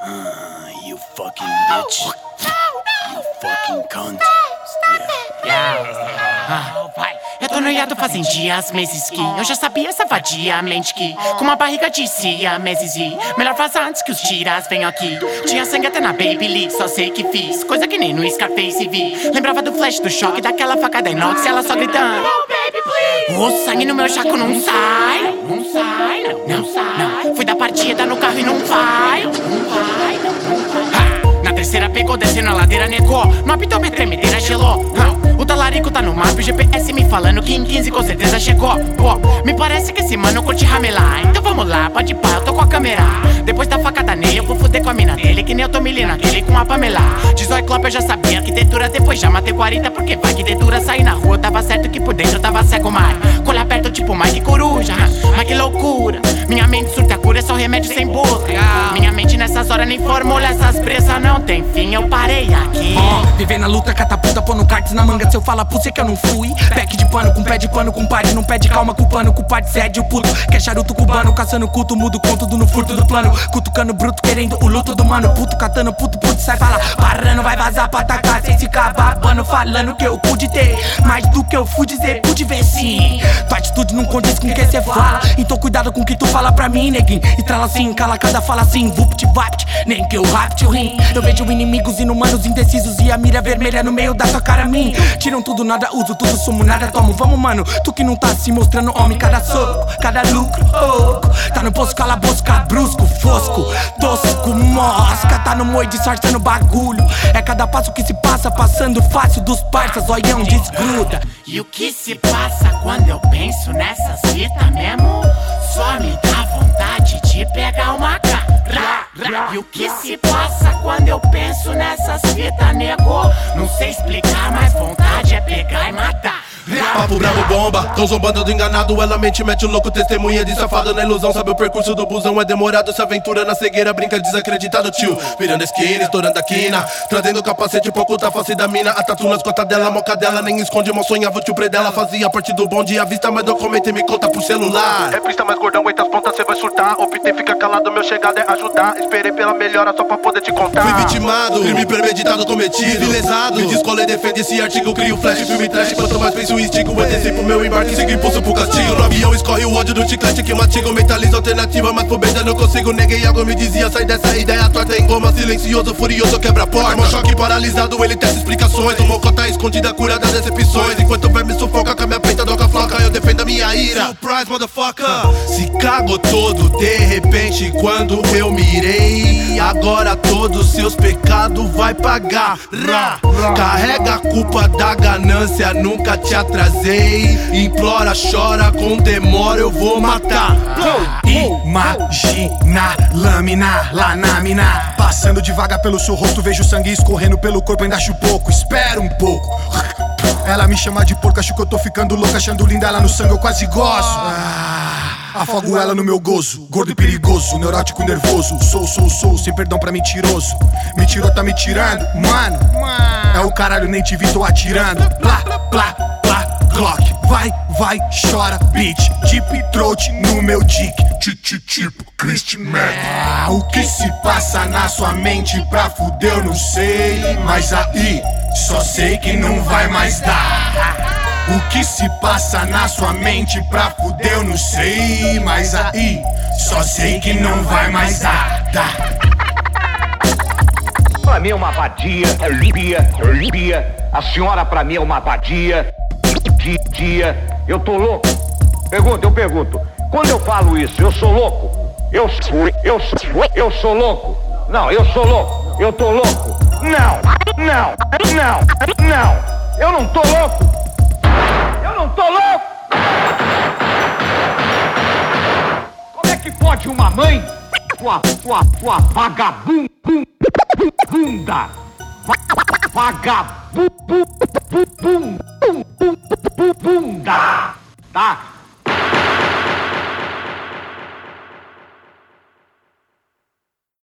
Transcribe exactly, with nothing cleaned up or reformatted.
Uh, you fucking bitch. You fucking cunt. Yeah. Ah, vai. Eu tô noiado fazem dias, meses que eu já sabia safadiamente que com uma barriga de cia, meses e melhor vazar antes que os tiras venham aqui. Tinha sangue até na Babyliss, só sei que fiz coisa que nem no Scarface vi. Lembrava do flash, do choque, daquela facada inox, ela só gritando o sangue no meu jaco não sai. Não sai, não, não sai não. Fui da partida no carro e não vai. Não vai, não, não vai. Na terceira pegou, descendo a ladeira, negou. No apitão, me tremedeira, gelou. O talarico tá no mapa, o G P S me falando que em quinze com certeza chegou. Pô, me parece que esse mano curte ramelar. Então vamos lá, pode pá, eu tô com a câmera. Depois da facada nele, eu vou fuder com a mina dele, que nem eu tô milhando aquele com a Pamela. De Zói Clop eu já sabia arquitetura, depois já matei quarenta, porque vai que dedura. Saí na rua, tava certo que por dentro eu tava cego, mas colha perto tipo Mike Coruja. Mas que loucura, minha mente surta cura, é só remédio sem boca. Minha mente nessas horas nem formula, essas presas não tem fim, eu parei aqui. Oh, viver na luta, catapulta, pô no cards na manga. Se eu falar pra você que eu não fui, pack de pano, com pé de pano, com pare, não pede calma, culpando, culpado, cede o puto. Que é charuto cubano, caçando culto, mudo com tudo no furto do plano. Cutucando bruto, querendo o luto do mano. Puto, catando puto, puto, sai fala, parando, vai vazar pra atacar. Sem se babando, falando que eu pude ter mais do que eu fui dizer, pude ver sim. Tua atitude não condiz com o que cê fala, então cuidado com o que tu fala pra mim, neguinho. E trala assim, cala cada fala assim, vupt vapt, nem que eu rapte o rim. Eu vejo inimigos inumanos, indecisos e a mira vermelha no meio da tua cara, mim. Tiram tudo, nada uso, tudo sumo, nada tomo. Vamos, mano, tu que não tá se mostrando homem. Cada soco, cada lucro, oh. Tá no poço, cala bosca, brusco, fosco, tosco, mosca. Tá no moio, disfarçando bagulho. É cada passo que se passa, passando fácil dos parças, olhão desgruda. E o que se passa quando eu penso nessas fitas mesmo? Só me dá vontade de pegar uma cara. E o que se passa quando eu penso nessas fitas, nego? Não sei explicar, mas vontade é pegar e matar. Papo bravo bomba, tão zombando do enganado. Ela mente, mete o louco, testemunha de safado na ilusão. Sabe o percurso do busão, é demorado. Se aventura na cegueira, brinca desacreditado, tio. Virando esquina, estourando a quina, trazendo o capacete pra ocultar a face da mina. A tatu nas costas dela, a moca dela nem esconde. Mal sonhava, o tio pre dela fazia parte do bonde. A vista mais documenta e me conta por celular. É pista mais gordão, entre as pontas cê vai surtar. Optei, fica calado, meu chegado é ajudar. Esperei pela melhora só pra poder te contar. Fui vitimado, crime premeditado cometido, lesado. Me descolei, defende esse artigo, crio flash, filme trash. Quanto mais penso, instigo, eu desci pro meu embarque, sigo impulso pro castigo. No avião escorre o ódio do chiclete que mastigo. Mentalizo alternativa, mas por bem não consigo. Neguei algo, me dizia, sai dessa ideia torta. Em goma, silencioso, furioso, quebra a porta. Mó choque paralisado, ele testa explicações. O mocota escondida, cura das decepções. Enquanto o verme sufoca com a minha peita, doca floca. Eu defendo a minha ira. Surprise, motherfucker. Se cagou todo, de repente, quando eu mirei. Agora todos seus pecados vai pagar. Ra. Carrega a culpa da ganância, nunca te atrasei. Implora, chora, com demora eu vou matar. Imagina, lâmina, lá na mina. Passando devagar pelo seu rosto, vejo sangue escorrendo pelo corpo, ainda acho pouco, espera um pouco. Ela me chama de porco, acho que eu tô ficando louca, achando linda ela no sangue, eu quase gosto. Ah, afogo ela no meu gozo, gordo e perigoso, neurótico e nervoso. Sou, sou, sou, sem perdão pra mentiroso. Me tirou, tá me tirando, mano. É o caralho, nem te vi, tô atirando. Plá, plá, plá, Glock. Vai, vai, chora, bitch. Deep throat no meu dick. Tipo Christy Mac. Ah, o que se passa na sua mente pra fuder eu não sei. Mas aí, só sei que não vai mais dar. O que se passa na sua mente pra fuder eu não sei. Mas aí, só sei que não vai mais dar, dar. Pra mim é uma vadia, é limpia, é limpia. A senhora pra mim é uma vadia. Dia, dia, eu tô louco? Pergunta, eu pergunto. Quando eu falo isso, eu sou louco? Eu sou, eu sou, eu sou louco? Não, eu sou louco. Eu tô louco? Não, não, não, não. Eu não tô louco. Eu não tô louco. Como é que pode uma mãe, sua, sua, sua vagabunda, vagabunda, bunda, tá?